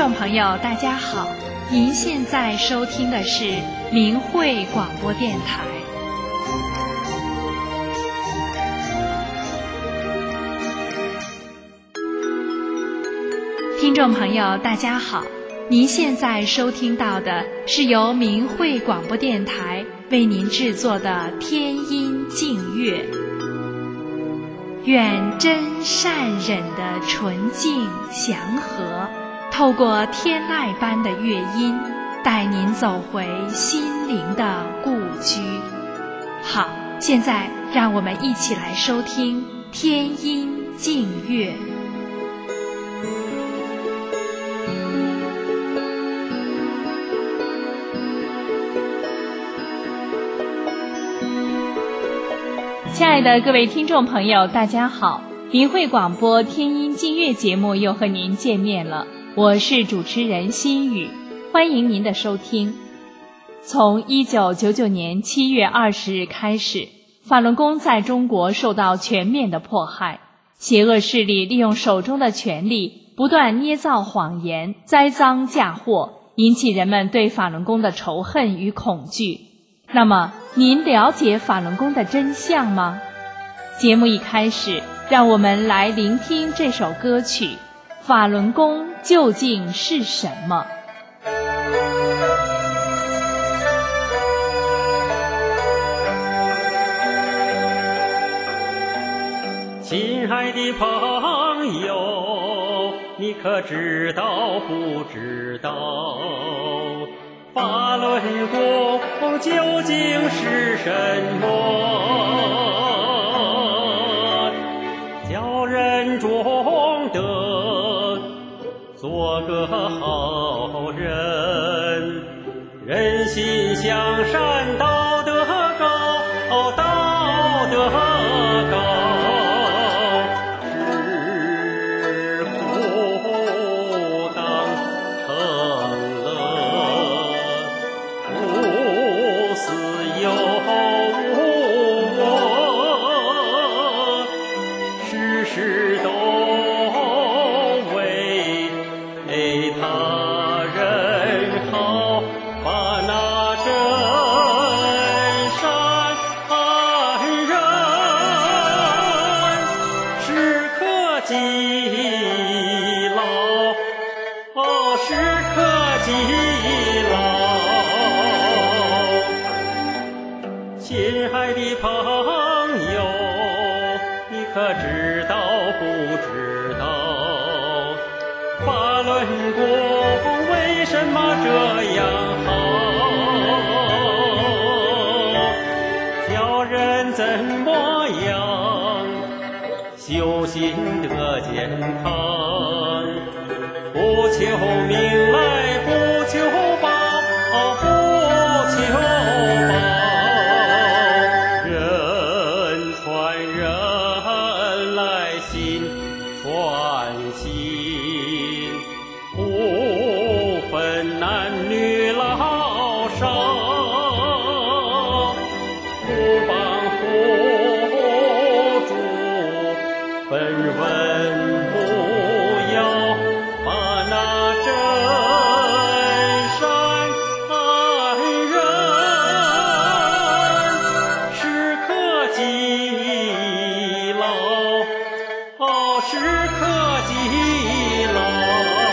众朋友大家好，您现在收听的是明慧广播电台。听众朋友大家好，您现在收听到的是由明慧广播电台为您制作的天音净乐。愿真善忍的纯净祥和透过天籁般的乐音，带您走回心灵的故居。好，现在让我们一起来收听天音净乐。亲爱的各位听众朋友大家好，明慧广播天音净乐节目又和您见面了，我是主持人心雨，欢迎您的收听。从1999年7月20日开始，法轮功在中国受到全面的迫害，邪恶势力利用手中的权力不断捏造谎言，栽赃嫁祸，引起人们对法轮功的仇恨与恐惧。那么您了解法轮功的真相吗？节目一开始，让我们来聆听这首歌曲《法轮功究竟是什么》。 亲爱的朋友，你可知道不知道？法轮功究竟是什么？叫人中德，做个好人，人心向善，道德高，道德高，是不当成乐。有我，事事都为他人好，把那真善人时刻记牢，时刻记牢。亲爱的朋友，你可知道不知道？法轮功为什么这样好？叫人怎么样修行得健康？不求名来，不求报，不求报。传心，不分男女老少，不帮互助，分文不要，把那真善人时刻记牢，时刻记牢。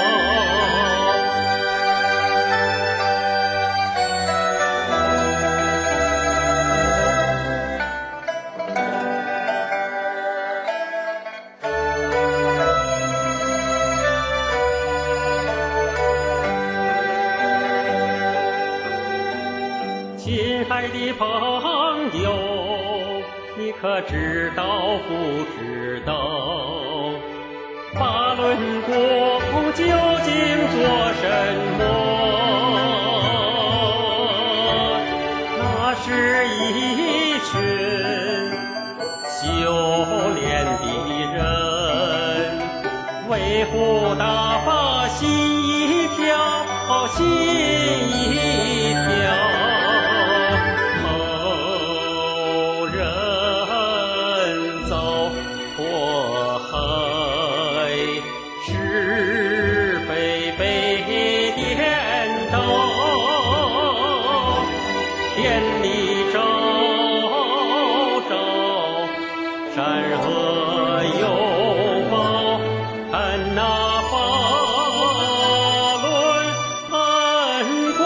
亲爱的朋友，你可知道不知道？法轮功究竟做什么？那是一群修炼的人，维护大法心一条，心一条。后人遭祸害，是非被有报，看那法轮恩公，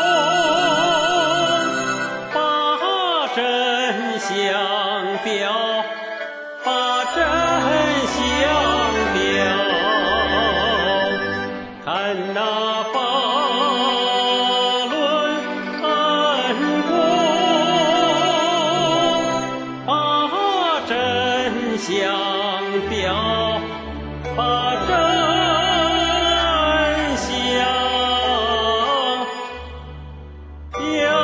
把真相表，把真相表，看那法轮恩公，把真相表，把真相表。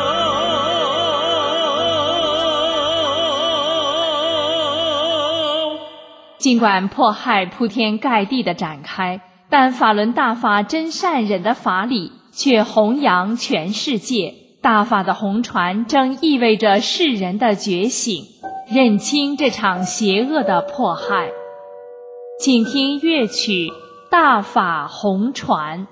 尽管迫害铺天盖地的展开，但法轮大法真善忍的法理却弘扬全世界。大法的红传正意味着世人的觉醒，认清这场邪恶的迫害。请听乐曲《大法红传》。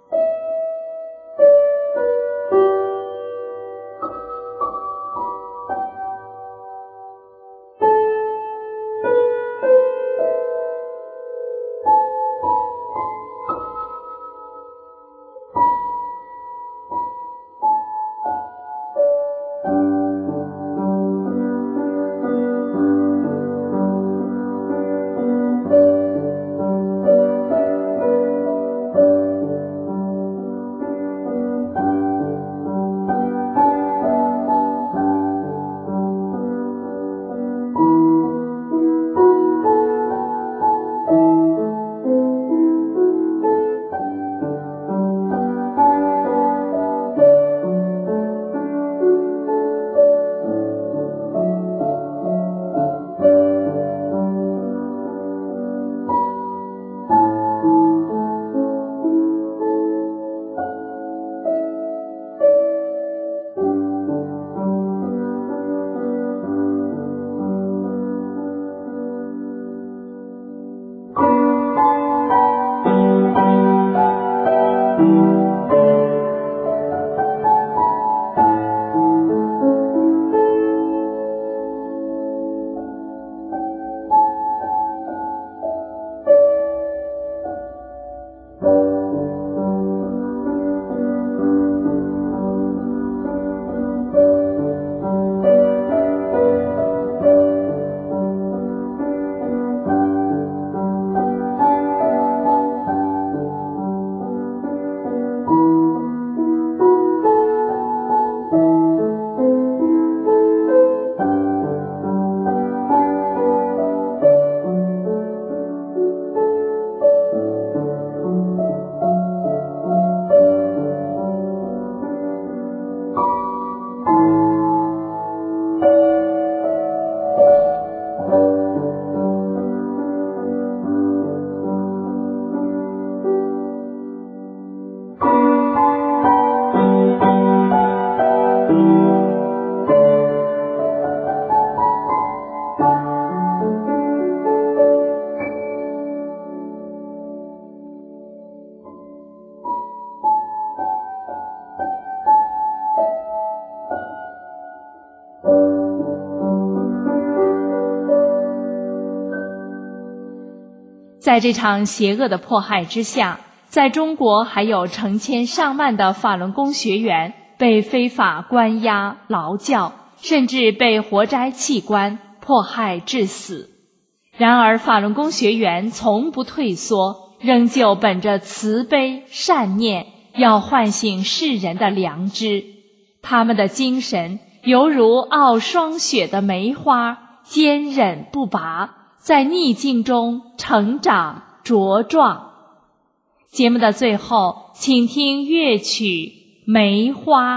在这场邪恶的迫害之下，在中国还有成千上万的法轮功学员被非法关押、劳教，甚至被活摘器官迫害致死。然而法轮功学员从不退缩，仍旧本着慈悲善念，要唤醒世人的良知。他们的精神犹如傲霜雪的梅花，坚韧不拔，在逆境中成长茁壮。节目的最后，请听乐曲《梅花》。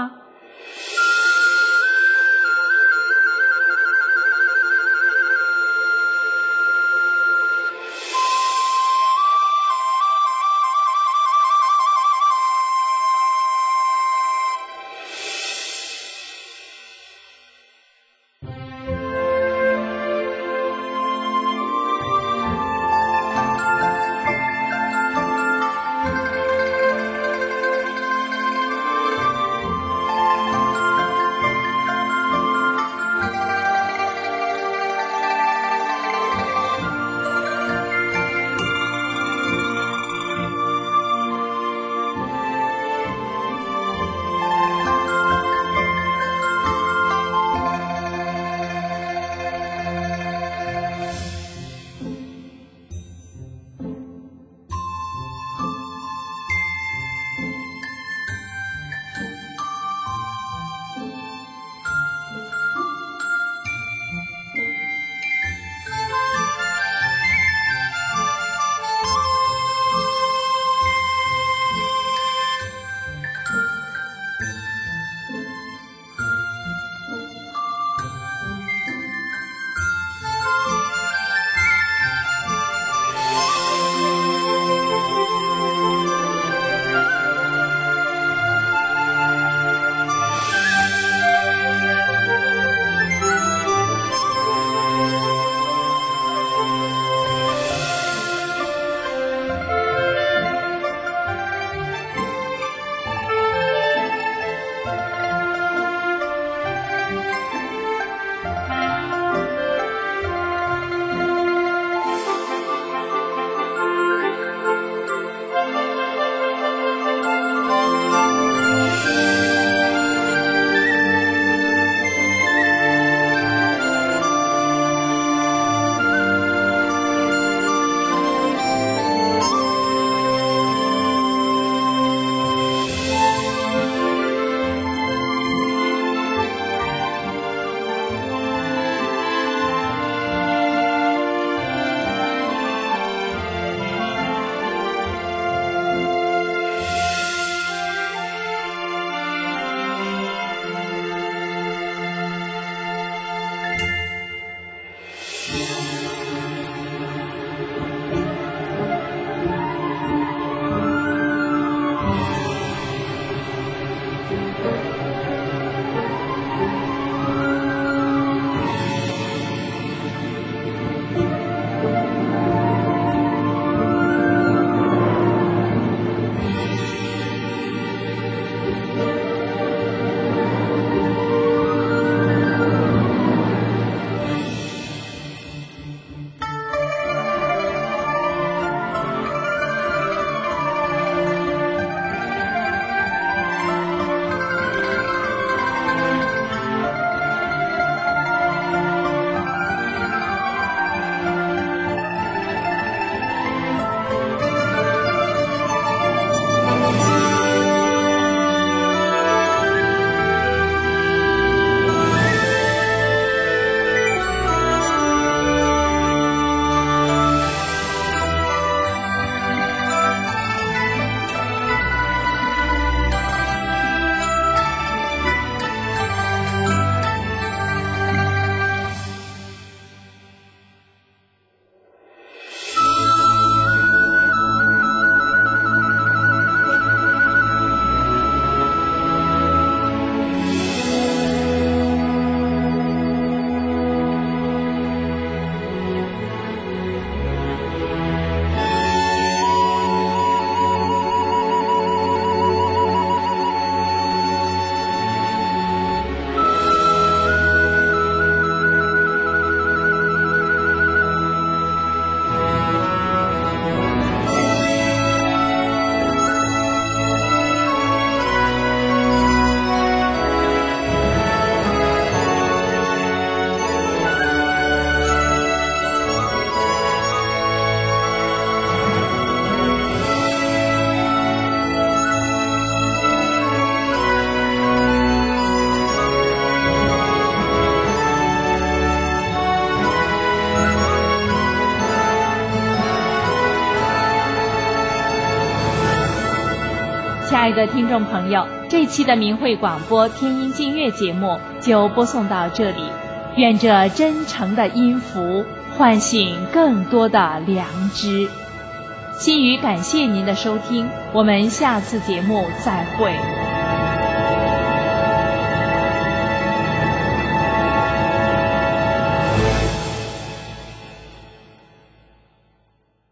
亲爱的听众朋友，这期的明慧广播天音净月节目就播送到这里，愿这真诚的音符唤醒更多的良知。心语感谢您的收听，我们下次节目再会。